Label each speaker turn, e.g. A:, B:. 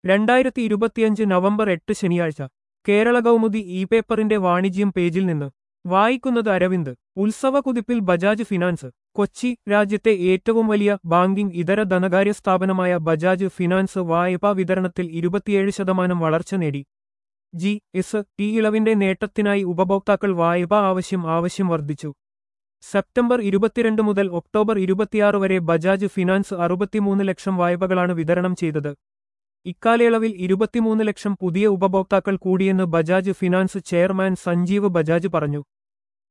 A: 2025 November 8 ശനിയാഴ്ച Kerala Kaumudi E പേപ്പറിന്റെ വാണിജ്യം പേജിൽ നിന്ന് വായിക്കുന്നത് അരവിന്ദ്. ഉത്സവക്കുതിപ്പിൽ ബജാജ് ഫിനാൻസ് കൊച്ചി. രാജ്യത്തെ ഏറ്റവും വലിയ ബാങ്കിംഗ് ഇതര ധനകാര്യ സ്ഥാപനമായ ബജാജ് ഫിനാൻസ് വായ്പാ വിതരണത്തിൽ 27% വളർച്ച നേടി. ജി.എസ്.ടി ഇളവിന്റെ നേട്ടത്തിനായി ഉപഭോക്താക്കൾ വായ്പാ ആവശ്യം വർദ്ധിച്ചു. സെപ്റ്റംബർ 22 മുതൽ ഒക്ടോബർ 26 വരെ ബജാജ് ഫിനാൻസ് 63 ലക്ഷം വായ്പകളാണ് വിതരണം ചെയ്തത്. ഇക്കാലയളവിൽ 23 ലക്ഷം പുതിയ ഉപഭോക്താക്കൾ കൂടിയെന്ന് ബജാജ് ഫിനാൻസ് ചെയർമാൻ സഞ്ജീവ് ബജാജ് പറഞ്ഞു.